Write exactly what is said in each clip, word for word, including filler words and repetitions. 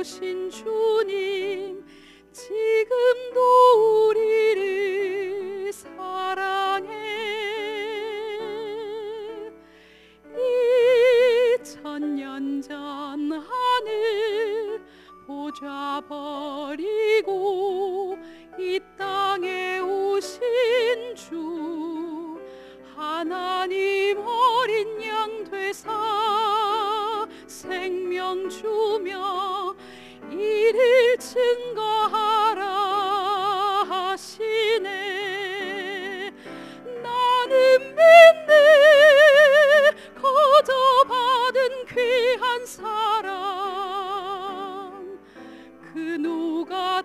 오신 주님, 지금도 우리를 사랑해. 이천 년 전 하늘 보좌 버리고 이 땅에 오신 주, 하나님 어린 양 되사 생명 주며 이를 증거하라 하시네. 나는 믿네, 거저 받은 귀한 사랑 그 누가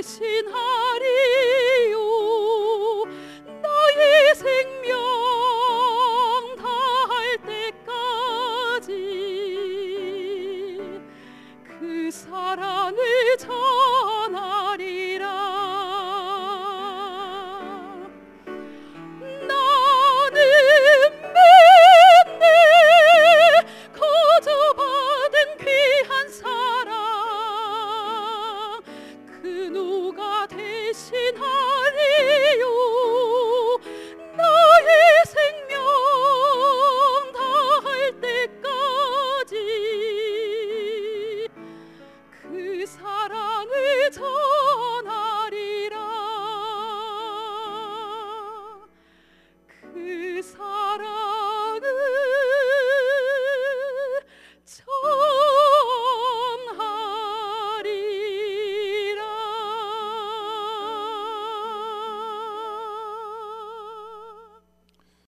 대신하리요. 나의 생명 다할 때까지 그 사랑을 전